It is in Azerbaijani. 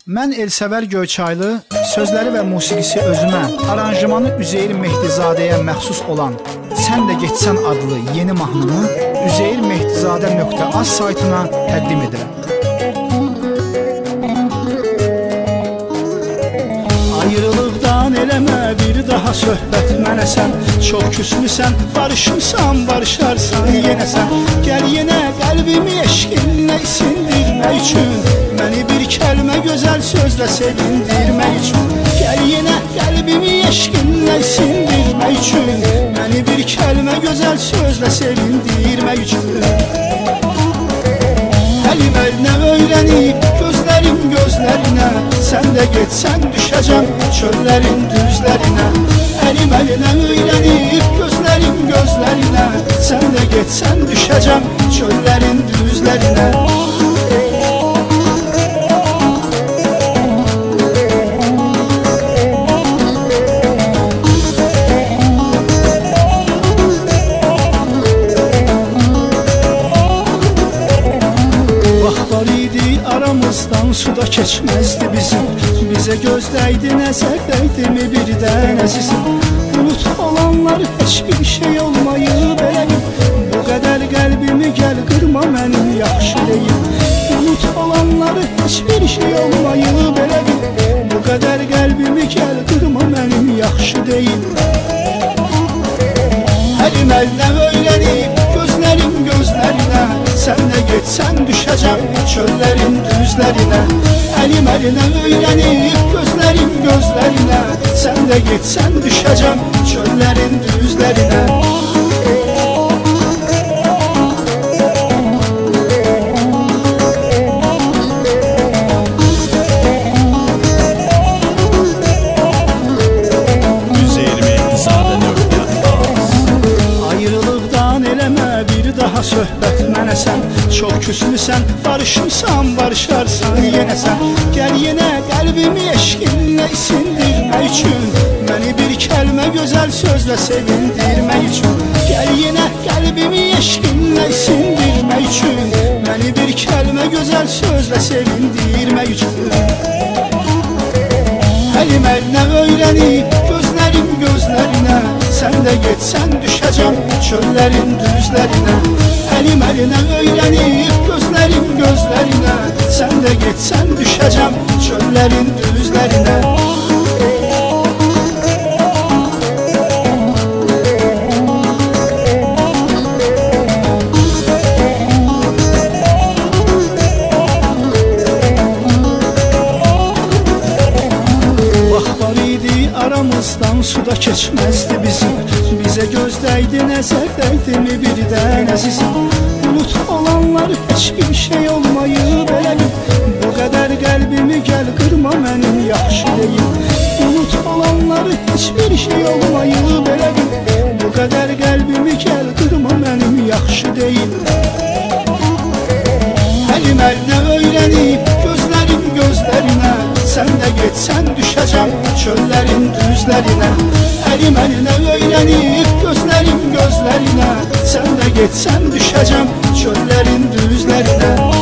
Mən Elsəvər Göyçaylı, sözləri və musiqisi özümə, aranjmanı Üzeyir Mehdizadəyə məxsus olan Sən də Getsən adlı yeni mahnımı üzeyirmehdizadə.az saytına təqdim edirəm. Ayrılıqdan eləmə bir daha söhbət mənə sən, çox küslüsən, barışmısan, barışarsan yenə sən. Gəl yenə qəlbimi eşqinlə isindirmək üçün, məni bir kəlmə gözəl sözlə sevindirmək üçün. Gəl yenə qəlbimi eşqinlə isindirmək üçün, məni bir kəlmə gözəl sözlə sevindirmək üçün. Əlim əlinə öyrənib gözlərim gözlərinə, sən də getsən düşəcəm çöllərin düzlərinə. Əlim əlinə öyrənib gözlərim gözlərinə, sən də getsən düşəcəm çöllərin düzlərinə. Aramızdan suda keçməzdi bizim, bizə gözdəydi, nəzər dəydimi birdən əzizim. Bulut olanlar heç bir şey olmayıb eləmim, bu qədər qəlbimi gəl qırma mənim yaxşı deyim. Bulut olanlar heç bir şey olmayıb eləmim, bu qədər qəlbimi gəl qırma mənim yaxşı deyim. Əlim əlinə öyrənib gözlərim gözlərinə, sən də getsən düşəcəm çöllərin düzlərinə. Əlim əlinə öyrənib gözlərim gözlərinə, sən də getsən düşəcəm çöllərin düzlərinə. Söhbət mənə sən, çox küslüsən, barışmısan, barışarsan yenə sən. Gəl yenə qəlbimi eşqinlə isindirmək üçün, məni bir kəlmə gözəl sözlə sevindirmək üçün. Gəl yenə qəlbimi eşqinlə isindirmək üçün, məni bir kəlmə gözəl sözlə sevindirmək üçün. Əlim əlinə öyrənib gözlərim gözlərinə, sən də getsən düşəcəm çöllərin düzlərinə. Əlim əlinə öyrənib gözlərim gözlərinə, sən də getsən düşəcəm çöllərin düzlərinə. Aramızdan suda keçməzdi bizim, bizə gözdəydi, nəzər dəydimi birdən əzizim. Bulut olanlar heç bir şey olmayıb eləmim, bu qədər qəlbimi gəl qırma mənim yaxşı deyim. Bulut olanlar heç bir şey olmayıb eləmim, bu qədər qəlbimi gəl qırma mənim yaxşı deyim. Əlim əlinə öyrənib gözlərim gözlərinə, sən də getsən düşəcəm çöllərin düzlərinə. Əlim əlinə öyrənib gözlərim gözlərinə, sən də getsən düşəcəm çöllərin düzlərinə.